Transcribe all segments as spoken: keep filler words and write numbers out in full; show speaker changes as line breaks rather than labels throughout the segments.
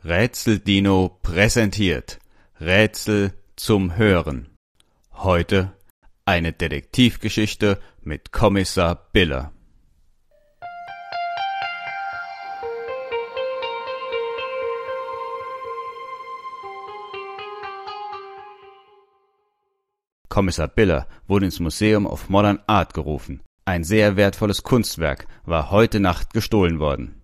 Rätsel-Dino präsentiert Rätsel zum Hören. Heute eine Detektivgeschichte mit Kommissar Biller. Kommissar Biller wurde ins Museum of Modern Art gerufen. Ein sehr wertvolles Kunstwerk war heute Nacht gestohlen worden.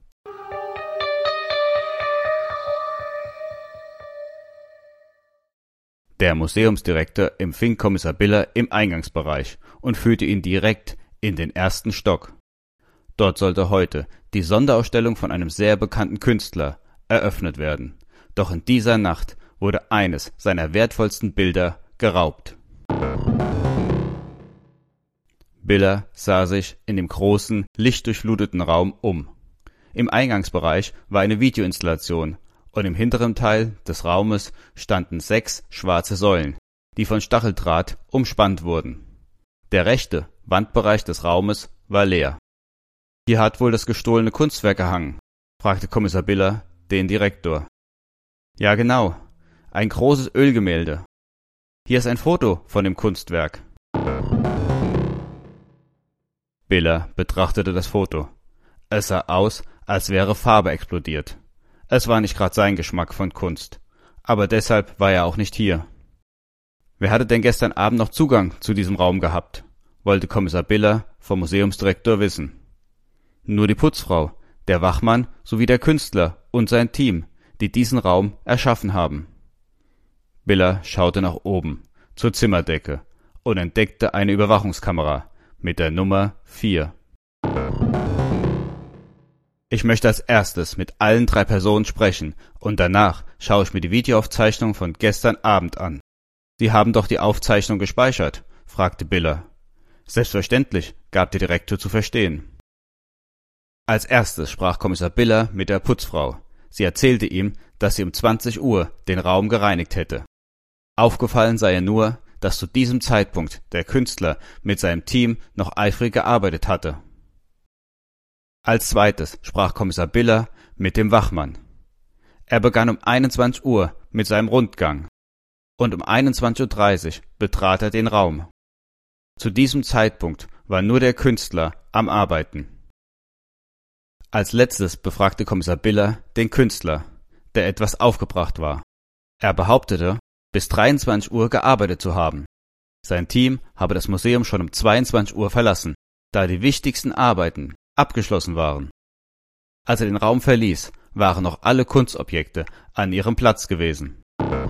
Der Museumsdirektor empfing Kommissar Biller im Eingangsbereich und führte ihn direkt in den ersten Stock. Dort sollte heute die Sonderausstellung von einem sehr bekannten Künstler eröffnet werden. Doch in dieser Nacht wurde eines seiner wertvollsten Bilder geraubt. Biller sah sich in dem großen, lichtdurchfluteten Raum um. Im Eingangsbereich war eine Videoinstallation und im hinteren Teil des Raumes standen sechs schwarze Säulen, die von Stacheldraht umspannt wurden. Der rechte Wandbereich des Raumes war leer. Hier hat wohl das gestohlene Kunstwerk gehangen, fragte Kommissar Biller den Direktor. Ja genau, ein großes Ölgemälde. Hier ist ein Foto von dem Kunstwerk. Biller betrachtete das Foto. Es sah aus, als wäre Farbe explodiert. Es war nicht gerade sein Geschmack von Kunst, aber deshalb war er auch nicht hier. Wer hatte denn gestern Abend noch Zugang zu diesem Raum gehabt, wollte Kommissar Biller vom Museumsdirektor wissen. Nur die Putzfrau, der Wachmann sowie der Künstler und sein Team, die diesen Raum erschaffen haben. Biller schaute nach oben, zur Zimmerdecke, und entdeckte eine Überwachungskamera mit der Nummer vier. Ich möchte als erstes mit allen drei Personen sprechen und danach schaue ich mir die Videoaufzeichnung von gestern Abend an. Sie haben doch die Aufzeichnung gespeichert, fragte Biller. Selbstverständlich, gab der Direktor zu verstehen. Als erstes sprach Kommissar Biller mit der Putzfrau. Sie erzählte ihm, dass sie um zwanzig Uhr den Raum gereinigt hätte. Aufgefallen sei ihr nur, dass zu diesem Zeitpunkt der Künstler mit seinem Team noch eifrig gearbeitet hatte. Als zweites sprach Kommissar Biller mit dem Wachmann. Er begann um einundzwanzig Uhr mit seinem Rundgang und um einundzwanzig Uhr dreißig betrat er den Raum. Zu diesem Zeitpunkt war nur der Künstler am Arbeiten. Als letztes befragte Kommissar Biller den Künstler, der etwas aufgebracht war. Er behauptete, bis dreiundzwanzig Uhr gearbeitet zu haben. Sein Team habe das Museum schon um zweiundzwanzig Uhr verlassen, da die wichtigsten Arbeiten abgeschlossen waren. Als er den Raum verließ, waren noch alle Kunstobjekte an ihrem Platz gewesen.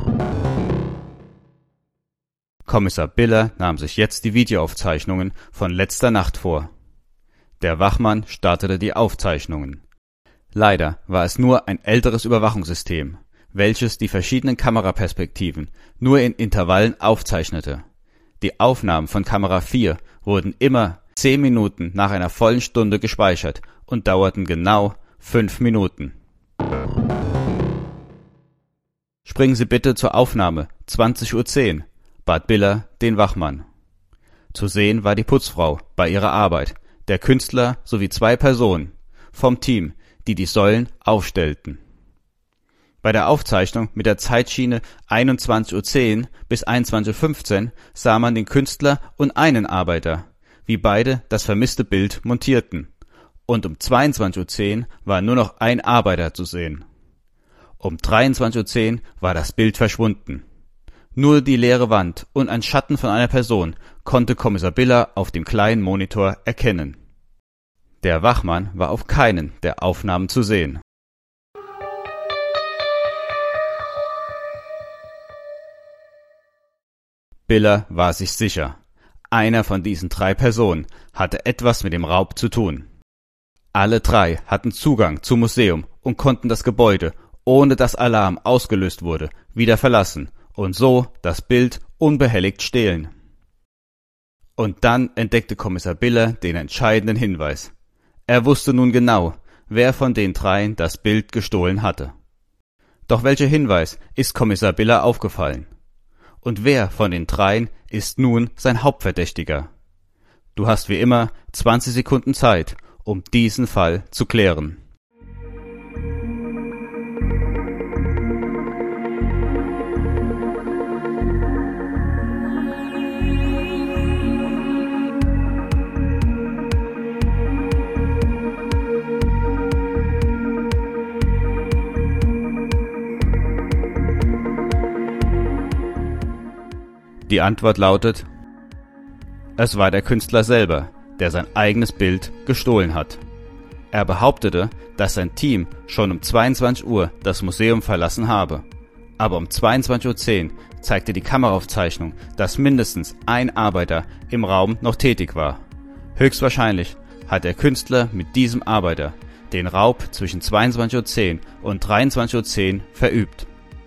Kommissar Biller nahm sich jetzt die Videoaufzeichnungen von letzter Nacht vor. Der Wachmann startete die Aufzeichnungen. Leider war es nur ein älteres Überwachungssystem, welches die verschiedenen Kameraperspektiven nur in Intervallen aufzeichnete. Die Aufnahmen von Kamera vier wurden immer zehn Minuten nach einer vollen Stunde gespeichert und dauerten genau fünf Minuten. Springen Sie bitte zur Aufnahme zwanzig Uhr zehn, bat Biller den Wachmann. Zu sehen war die Putzfrau bei ihrer Arbeit, der Künstler sowie zwei Personen vom Team, die die Säulen aufstellten. Bei der Aufzeichnung mit der Zeitschiene einundzwanzig Uhr zehn bis einundzwanzig Uhr fünfzehn sah man den Künstler und einen Arbeiter, wie beide das vermisste Bild montierten, und um zweiundzwanzig Uhr zehn war nur noch ein Arbeiter zu sehen. Um dreiundzwanzig Uhr zehn war das Bild verschwunden. Nur die leere Wand und ein Schatten von einer Person konnte Kommissar Biller auf dem kleinen Monitor erkennen. Der Wachmann war auf keinen der Aufnahmen zu sehen. Biller war sich sicher. Einer von diesen drei Personen hatte etwas mit dem Raub zu tun. Alle drei hatten Zugang zum Museum und konnten das Gebäude, ohne dass Alarm ausgelöst wurde, wieder verlassen und so das Bild unbehelligt stehlen. Und dann entdeckte Kommissar Biller den entscheidenden Hinweis. Er wusste nun genau, wer von den dreien das Bild gestohlen hatte. Doch welcher Hinweis ist Kommissar Biller aufgefallen? Und wer von den dreien ist nun sein Hauptverdächtiger? Du hast wie immer zwanzig Sekunden Zeit, um diesen Fall zu klären. Die Antwort lautet: Es war der Künstler selber, der sein eigenes Bild gestohlen hat. Er behauptete, dass sein Team schon um zweiundzwanzig Uhr das Museum verlassen habe. Aber um zweiundzwanzig Uhr zehn zeigte die Kameraaufzeichnung, dass mindestens ein Arbeiter im Raum noch tätig war. Höchstwahrscheinlich hat der Künstler mit diesem Arbeiter den Raub zwischen zweiundzwanzig Uhr zehn und dreiundzwanzig Uhr zehn verübt.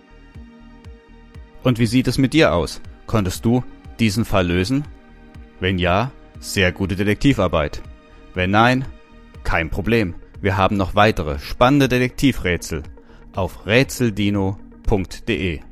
Und wie sieht es mit dir aus? Konntest du diesen Fall lösen? Wenn ja, sehr gute Detektivarbeit. Wenn nein, kein Problem. Wir haben noch weitere spannende Detektivrätsel auf rätseldino punkt de.